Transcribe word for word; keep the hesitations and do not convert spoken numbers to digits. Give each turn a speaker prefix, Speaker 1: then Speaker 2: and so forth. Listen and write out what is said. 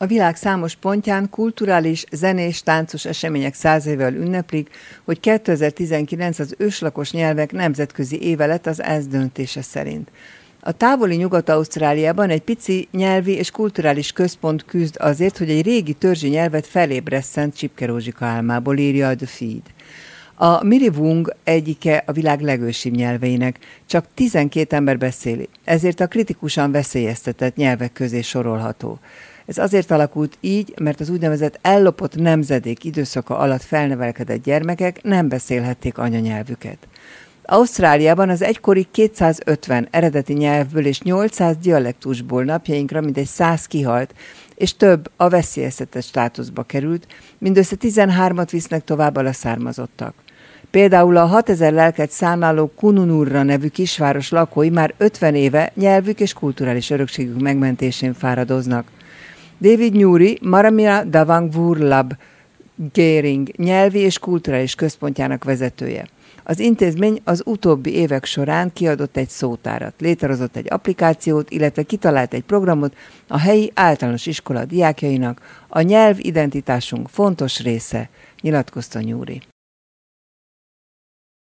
Speaker 1: A világ számos pontján kulturális, zenés, táncos események száz évvel ünneplik, hogy kétezer-tizenkilenc az őslakos nyelvek nemzetközi éve lett az e es zé döntése szerint. A távoli Nyugat-Ausztráliában egy pici nyelvi és kulturális központ küzd azért, hogy egy régi törzsi nyelvet felébresszen Csipke Rózsika álmából, írja a The Feed. A Miriwung egyike a világ legősibb nyelveinek, csak tizenkét ember beszéli, ezért a kritikusan veszélyeztetett nyelvek közé sorolható. Ez azért alakult így, mert az úgynevezett ellopott nemzedék időszaka alatt felnevelkedett gyermekek nem beszélhették anyanyelvüket. Ausztráliában az egykori kétszázötven eredeti nyelvből és nyolcszáz dialektusból napjainkra mindegy száz kihalt, és több a veszélyeztetett státuszba került, mindössze tizenhármat visznek tovább a leszármazottak. Például a hatezer lelket számláló Kununurra nevű kisváros lakói már ötven éve nyelvük és kulturális örökségük megmentésén fáradoznak. David Newry, Maramia Davangwurlab Gering nyelvi és kulturális központjának vezetője. Az intézmény az utóbbi évek során kiadott egy szótárat, létrehozott egy applikációt, illetve kitalált egy programot a helyi általános iskola diákjainak. A nyelv identitásunk fontos része, nyilatkozta Newry.